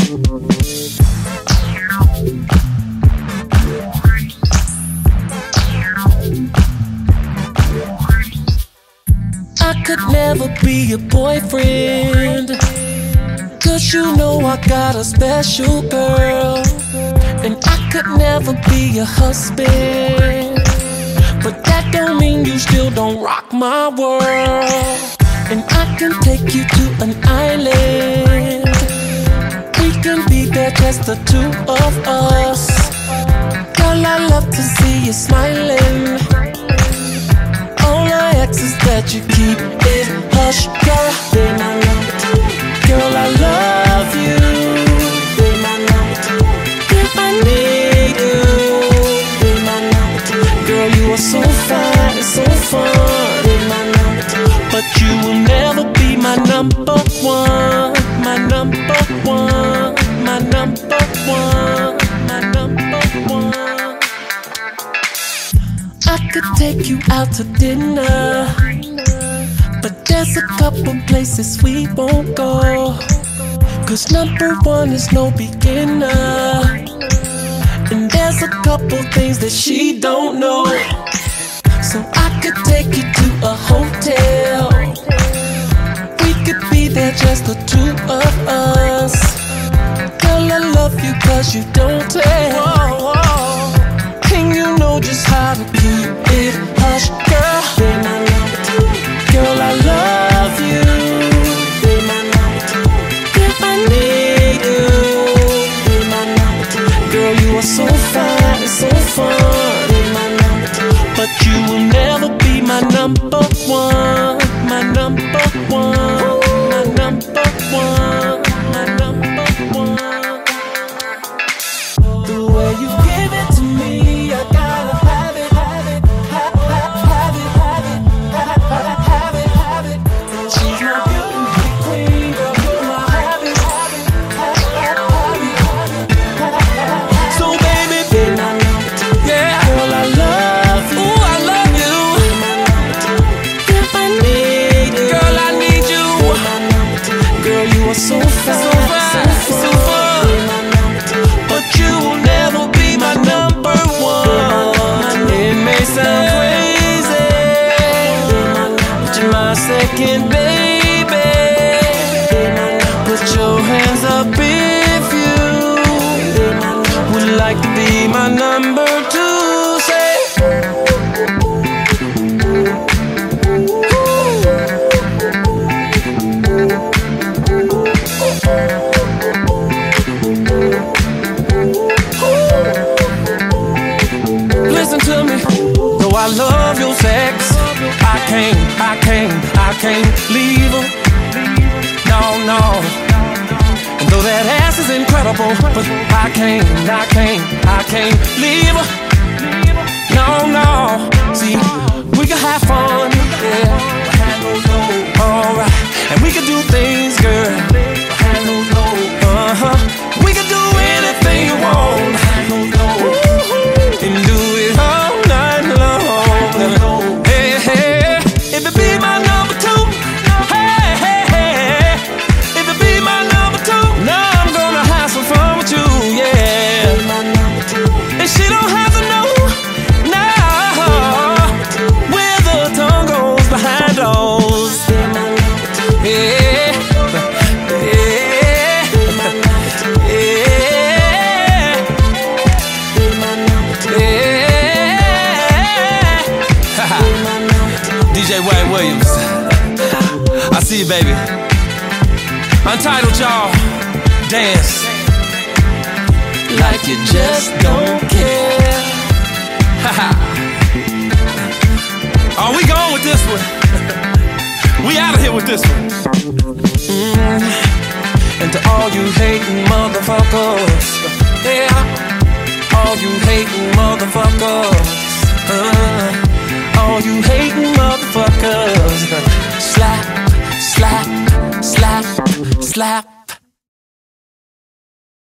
I could never be your boyfriend, 'cause you know I got a special girl. And I could never be your husband, but that don't mean you still don't rock my world. And I can take you to an island. We can be there, just the two of us. Girl, I love to see you smiling. All I ask is that you keep it hush, girl. Be my number two. Girl, I love you. Be my number two. Girl, I need you. Be my number two. Girl, you are so fine, it's so fun. Be my number two. But you will never be my number one. My number one. My number one. My number one. I could take you out to dinner, but there's a couple places we won't go, 'cause number one is no beginner. And there's a couple things that she don't know. So I could take you to a hotel. We could be there, just the two of us. Girl, I love you 'cause you don't tell. And you know just how to keep it hush, girl. Be my number two. Girl, I love you. Be my number two. Girl, I need you. Be my number two. Girl, you are so fine, it's so fun. Be my number two. But you will never be my number one. My number one. My number one. My number one. The way you give it to me, I gotta have it, have it, have it, have it, have it, have it, have it. She's my beauty queen, girl, you're my habit, habit, habit, habit. So baby, be my number two. Yeah, girl, I love you. Ooh, I love you. Be my number two. Girl, I need you. Girl, I need you. Be my number two. Girl, you are so fine, so fine, so fun. Be my number two. But you will never be my number one. It may sound crazy, but you're my second baby. Put your hands up if you would like to be my number two. Say listen to me, though I love your sex, I can't leave her. No, no. And though that ass is incredible, but I can't leave her. No, no. See, we can have fun, yeah. Alright, and we can do things, girl. We can do anything you want. And do it all night long. Hey, hey, if it be my number two. Hey, hey, hey, if it be my number two. Now I'm gonna have some fun with you, yeah. And she don't have to know, nah, where the tongue goes behind those. Yeah. DJ Wayne Williams, I see you, baby. Untitled, y'all. Dance like you just don't care. Oh, we going with this one. We out of here with this one. And to all you hating motherfuckers, yeah, all you hating motherfuckers, all you hating motherfuckers, slap, slap, slap, slap.